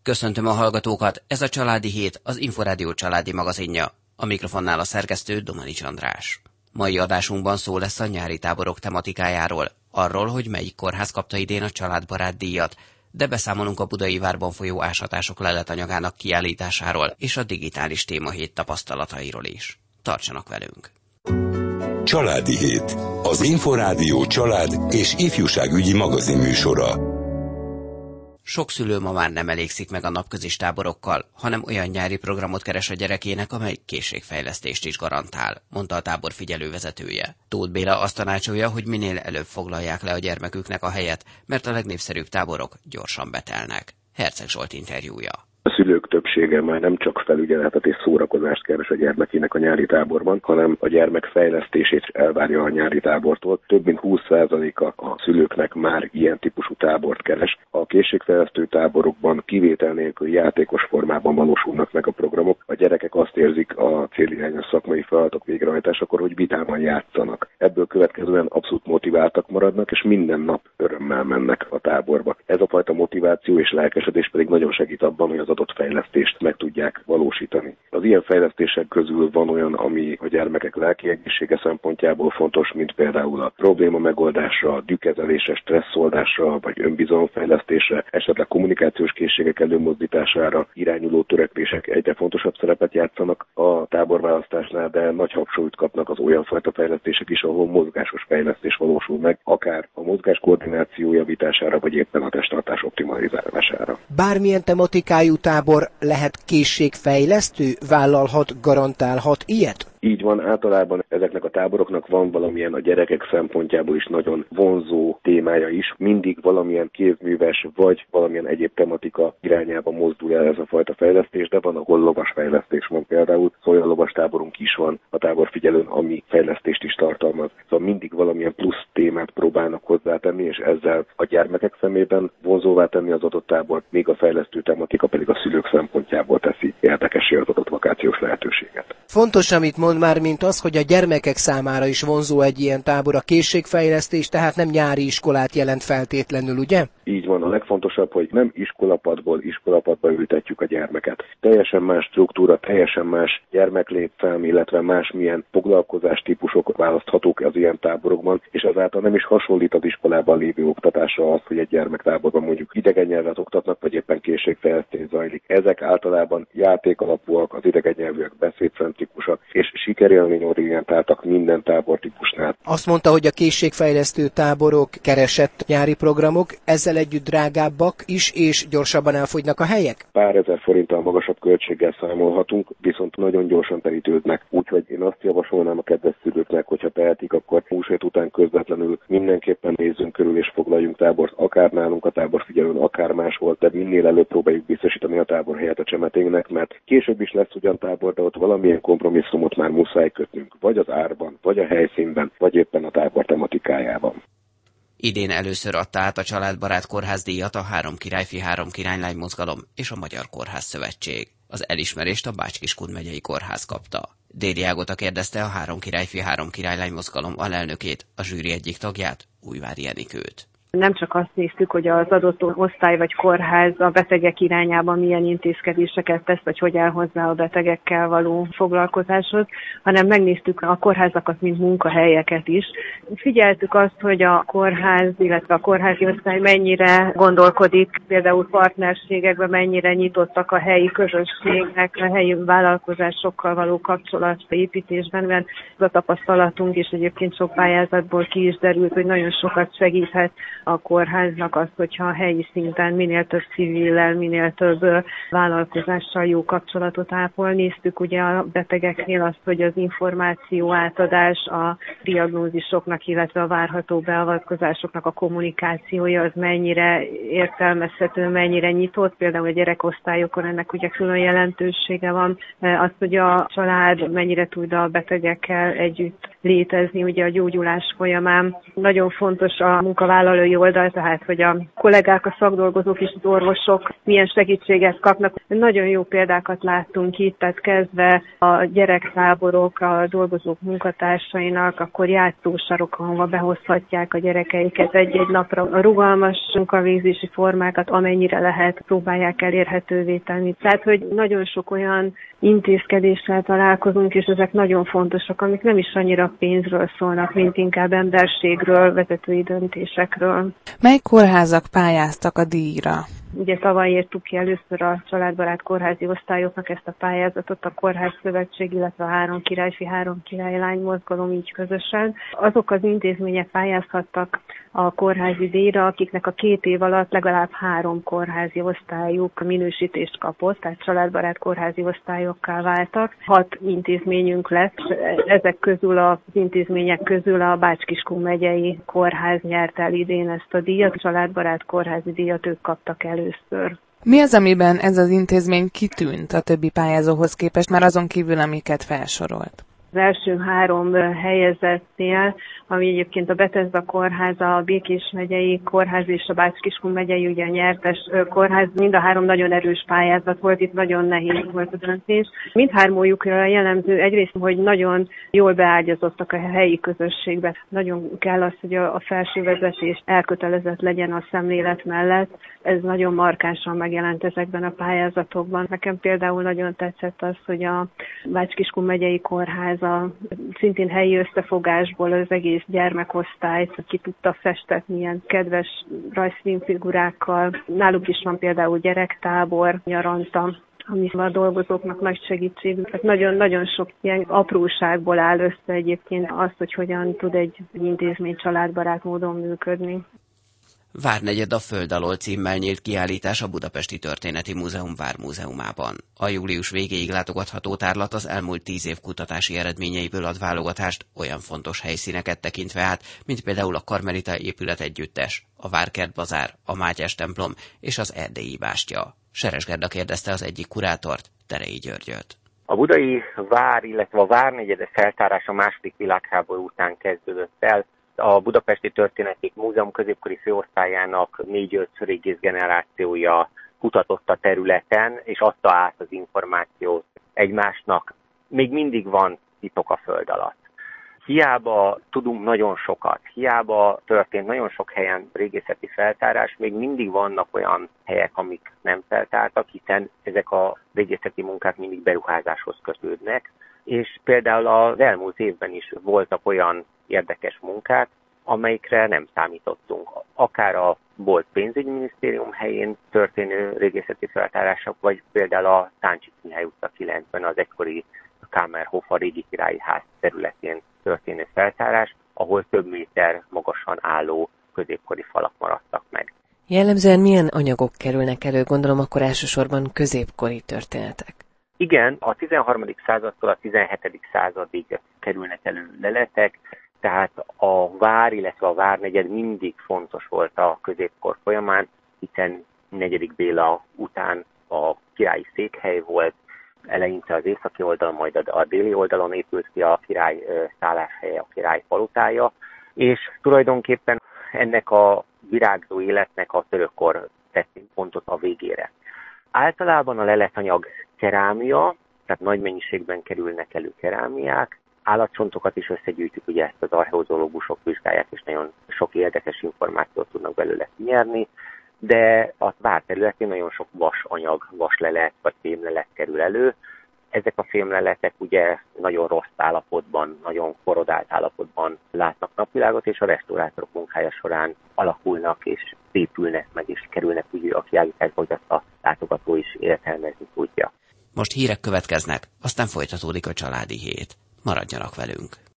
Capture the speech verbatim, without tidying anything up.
Köszöntöm a hallgatókat, ez a Családi Hét, az Inforádió családi magazinja. A mikrofonnál a szerkesztő Domanics András. Mai adásunkban szó lesz a nyári táborok tematikájáról, arról, hogy melyik kórház kapta idén a családbarát díjat, de beszámolunk a Budai Várban folyó ásatások leletanyagának kiállításáról és a digitális témahét tapasztalatairól is. Tartsanak velünk! Családi Hét, az Inforádió család és ifjúságügyi magazinműsora. Sok szülő ma már nem elégszik meg a napközis táborokkal, hanem olyan nyári programot keres a gyerekének, amely készségfejlesztést is garantál, mondta a tábor figyelővezetője. Tóth Béla azt tanácsolja, hogy minél előbb foglalják le a gyermeküknek a helyet, mert a legnépszerűbb táborok gyorsan betelnek. Herceg Zsolt interjúja. A szülők többsége már nem csak felügyeletet és szórakozást keres a gyermekének a nyári táborban, hanem a gyermek fejlesztését elvárja a nyári tábortól. Több mint húsz százaléka a szülőknek már ilyen típusú tábort keres. A készségfejlesztő táborokban kivétel nélkül játékos formában valósulnak meg a programok. A gyerekek azt érzik a célirányos szakmai feladatok végrehajtásakor, hogy vidáman játszanak. Ebből következően abszolút motiváltak maradnak, és minden nap örömmel mennek a táborba. Ez a fajta motiváció és lelkesedés pedig nagyon segít abban, hogy az adott fejlesztést meg tudják valósítani. Az ilyen fejlesztések közül van olyan, ami a gyermekek lelki egészsége szempontjából fontos, mint például a probléma megoldásra, dühkezelésre, stresszoldásra, vagy önbizalomfejlesztésre, esetleg kommunikációs készségek előmozdítására irányuló törekvések egyre fontosabb szerepet játszanak a táborválasztásnál, de nagy hangsúlyt kapnak az olyan fajta fejlesztések is, ahol mozgásos fejlesztés valósul meg, akár a mozgás koordináció javítására, vagy éppen a testtartás optimalizálására. Bármilyen tematikájú tábor lehet készségfejlesztő, vállalhat, garantálhat ilyet? Így van, általában ezeknek a táboroknak van valamilyen a gyerekek szempontjából is nagyon vonzó témája is. Mindig valamilyen kézműves vagy valamilyen egyéb tematika irányába mozdul el ez a fajta fejlesztés, de van, ahol lovas fejlesztés van például, szóval olyan lovas táborunk is van a táborfigyelőn, ami fejlesztést is tartalmaz. Szóval mindig valamilyen plusz témát próbálnak hozzátenni, és ezzel a gyermekek szemében vonzóvá tenni az adott tábort, még a fejlesztő tematika pedig a szülők szempontjából teszi érdekessé az adott vakációs lehetőséget. Fontos, amit mond már, mint az, hogy a gyermekek számára is vonzó egy ilyen tábor a készségfejlesztés, tehát nem nyári iskolát jelent feltétlenül, ugye? Így van, a legfontosabb, hogy nem iskolapadból iskolapadba ültetjük a gyermeket. Teljesen más struktúra, teljesen más gyermeklétszám, illetve másmilyen foglalkozástípusok választhatók az ilyen táborokban, és ezáltal nem is hasonlít az iskolában lévő oktatásra az, hogy egy gyermektáborban mondjuk idegen nyelvet oktatnak, vagy éppen készségfejlesztés zajlik. Ezek általában játék alapúak, az idegen nyelvűek beszédcentrikusak, és sikerélményorientáltak minden tábortípusnál. Azt mondta, hogy a készségfejlesztő táborok keresett nyári programok, ezzel együtt drágábbak is, és gyorsabban elfogynak a helyek? Pár ezer forinttal magasabb költséggel számolhatunk, viszont nagyon gyorsan terítődnek. Úgyhogy én azt javasolnám a kedves szülőknek, hogyha tehetik, akkor húsvét után közvetlenül mindenképpen nézzünk körül és foglaljunk tábort, akár nálunk a táborfigyelőn, akár máshol, de minél előbb próbáljuk biztosítani a táborhelyet a csemeténknek, mert később is lesz ugyan tábor, de ott valamilyen kompromisszumot már muszáj kötnünk, vagy az árban, vagy a helyszínben, vagy éppen a tábor tematikájában. Idén először adta át a Családbarát Kórház díjat a Három királyfi, Három királylány mozgalom és a Magyar Kórház Szövetség. Az elismerést a Bács-Kiskun megyei kórház kapta. Déri Ágota kérdezte a Három királyfi, Három királylány mozgalom alelnökét, a zsűri egyik tagját, Újvári Enikőt. Nem csak azt néztük, hogy az adott osztály vagy kórház a betegek irányában milyen intézkedéseket tesz, vagy hogy áll hozzá a betegekkel való foglalkozáshoz, hanem megnéztük a kórházakat, mint munkahelyeket is. Figyeltük azt, hogy a kórház, illetve a kórházi osztály mennyire gondolkodik, például partnerségekben mennyire nyitottak a helyi közösségnek, a helyi vállalkozásokkal való kapcsolatépítésben, mert ez a tapasztalatunk, és egyébként sok pályázatból ki is derült, hogy nagyon sokat segíthet a kórháznak az, hogyha a helyi szinten minél több civillel, minél több vállalkozással jó kapcsolatot ápol. Néztük ugye a betegeknél azt, hogy az információ átadás a diagnózisoknak, illetve a várható beavatkozásoknak a kommunikációja az mennyire értelmezhető, mennyire nyitott. Például a gyerekosztályokon ennek ugye külön jelentősége van. Azt, hogy a család mennyire tud a betegekkel együtt létezni ugye a gyógyulás folyamán. Nagyon fontos a munkavállalói szakmai oldal, tehát hogy a kollégák, a szakdolgozók és az orvosok milyen segítséget kapnak. Nagyon jó példákat láttunk itt, tehát kezdve a gyerektáborok, a dolgozók munkatársainak, akkor játszósarokon, ahova behozhatják a gyerekeiket egy-egy napra. A rugalmas munkavégzési formákat amennyire lehet próbálják elérhetővé tenni. Tehát, hogy nagyon sok olyan intézkedéssel találkozunk, és ezek nagyon fontosak, amik nem is annyira pénzről szólnak, mint inkább emberségről, vezetői döntésekről. Mely kórházak pályáztak a díjra? Ugye tavaly írtuk ki először a családbarát kórházi osztályoknak ezt a pályázatot, a Kórház Szövetség, illetve a Három királyfi, Három királylány mozgalom így közösen. Azok az intézmények pályázhattak a kórházi díjra, akiknek a két év alatt legalább három kórházi osztályuk minősítést kapott, tehát családbarát kórházi osztályokká váltak. Hat intézményünk lett, ezek közül az intézmények közül a Bács-Kiskun megyei kórház nyert el idén ezt a díjat, a családbarát kórházi díjat ők kaptak először. Mi az, amiben ez az intézmény kitűnt a többi pályázóhoz képest, már azon kívül, amiket felsorolt? Az első három helyezettnél, ami egyébként a Bethesda kórház, a Békés megyei kórház és a Bács-Kiskun megyei ugye a nyertes kórház, mind a három nagyon erős pályázat volt, itt nagyon nehéz volt a döntés. Mindhármójukra jellemző egyrészt, hogy nagyon jól beágyazottak a helyi közösségbe. Nagyon kell az, hogy a felső vezetés elkötelezett legyen a szemlélet mellett. Ez nagyon markánsan megjelent ezekben a pályázatokban. Nekem például nagyon tetszett az, hogy a Bács-Kiskun megyei kórház a szintén helyi összefogásból az egész gyermekosztályt ki tudta festetni ilyen kedves rajzfilmfigurákkal. Náluk is van például gyerektábor, nyaranta, ami a dolgozóknak nagy segítségük. Tehát nagyon-nagyon sok ilyen apróságból áll össze egyébként az, hogy hogyan tud egy intézmény családbarát módon működni. Várnegyed a föld alól címmel nyílt kiállítás a Budapesti Történeti Múzeum Vármúzeumában. A július végéig látogatható tárlat az elmúlt tíz év kutatási eredményeiből ad válogatást, olyan fontos helyszíneket tekintve át, mint például a Karmelita épület együttes, a Várkert bazár, a Mátyás templom és az Erdélyi bástya. Seres Gerda kérdezte az egyik kurátort, Terei Györgyöt. A budai vár, illetve a várnegyede feltárása a második világháború után kezdődött el. A Budapesti Történeti Múzeum középkori főosztályának négy-öt régész generációja kutatott a területen, és adta át az információt egymásnak. Még mindig van titok a föld alatt. Hiába tudunk nagyon sokat, hiába történt nagyon sok helyen régészeti feltárás, még mindig vannak olyan helyek, amik nem feltártak, hiszen ezek a régészeti munkák mindig beruházáshoz kötődnek, és például az elmúlt évben is voltak olyan érdekes munkák, amelyikre nem számítottunk. Akár a volt pénzügyminisztérium helyén történő régészeti feltárások, vagy például a Táncsics Mihály utca kilencben az egykori Kámerhof a régi királyi ház területén történő feltárás, ahol több méter magasan álló középkori falak maradtak meg. Jellemzően milyen anyagok kerülnek elő, gondolom akkor elsősorban középkori történetek? Igen, a tizenharmadik századtól a tizenhetedik századig kerülnek elő leletek, tehát a vár, illetve a várnegyed mindig fontos volt a középkor folyamán, hiszen negyedik Béla után a királyi székhely volt, eleinte az északi oldalon, majd a déli oldalon épült ki a király szálláshelye, a király palotája, és tulajdonképpen ennek a virágzó életnek a törökkor tett pontot a végére. Általában a leletanyag kerámia, tehát nagy mennyiségben kerülnek elő kerámiák, állatcsontokat is összegyűjtjük, ugye ezt az archeozológusok vizsgálják, és nagyon sok érdekes információt tudnak belőle kinyerni, de a vár területén nagyon sok vasanyag, vaslelet vagy fémlelet kerül elő. Ezek a fémleletek ugye nagyon rossz állapotban, nagyon korodált állapotban látnak napvilágot, és a restaurátorok munkája során alakulnak és épülnek meg, és kerülnek úgy a kiállításba, hogy azt a látogató is értelmezni tudja. Most hírek következnek, aztán folytatódik a Családi Hét. Maradjanak velünk!